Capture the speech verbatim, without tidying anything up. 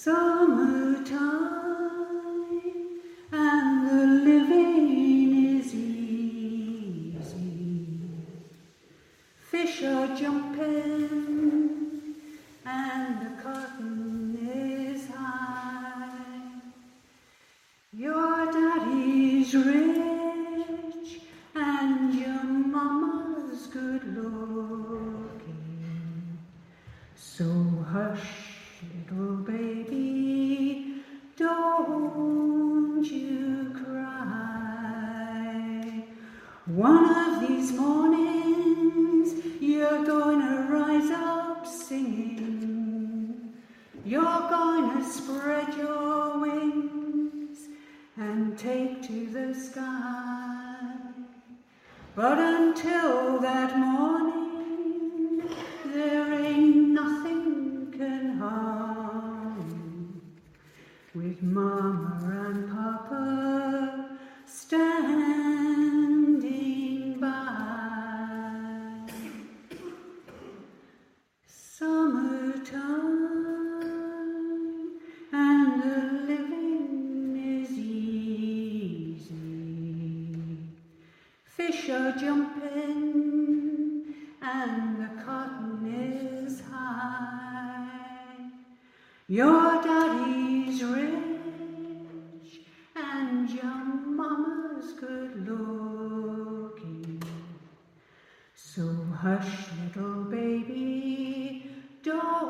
Summertime and the living is easy. Fish are jumping and the cotton is high. Your daddy's rich and your mama's good looking. So hush, little baby, don't you cry. One of these mornings you're gonna rise up singing. You're gonna spread your wings and take to the sky. But until that morning, there ain't nothing can harm you with Mama and Papa standing by. Summertime and the living is easy. Fish are jumping and the cotton is high. Your daddy's rich and your mama's good looking. So hush, little baby, don't